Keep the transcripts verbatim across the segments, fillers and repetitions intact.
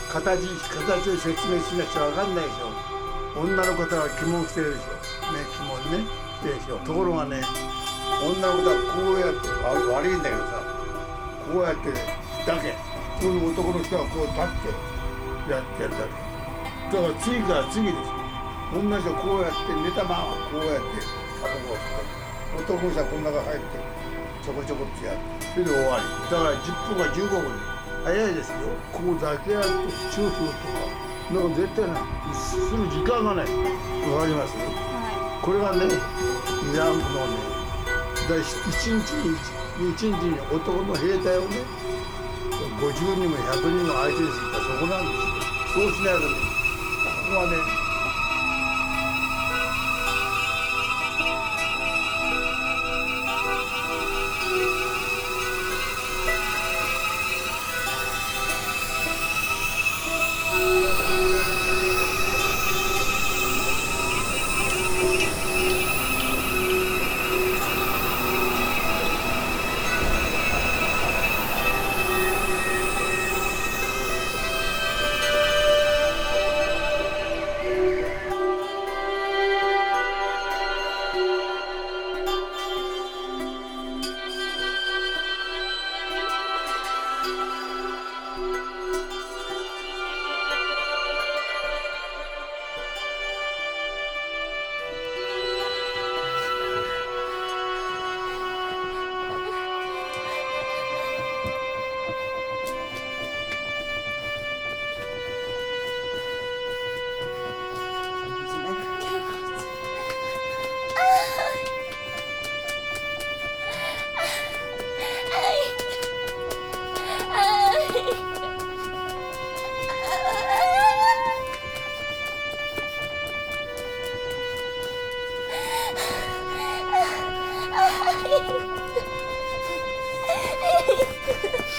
形形を説明しなくちゃ分かんないでしょ。女の方は着物着てるでしょ。ね、着物ね着てるでしょ。ところがね、女の方はこうやって悪悪いんだけどさ、こうやってねだけ。その男の人はこう立ってやってるだけ。だから次から次です。女の人はこうやって寝たままこうやってタバコを吸って、男の人はこの中入ってちょこちょこってやる。それで終わり。だからじゅっぷんかじゅうごふん早いですよ。ここだけやってチューするとかなんか絶対ない。する時間がない。わかります？はい、これがねイランのねだい一日に一日に男の兵隊をねごじゅうにんもひゃくにんも相手にするからそこなんですよ。そうしないとねここはね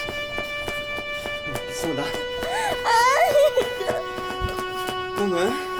そうだ。飲む？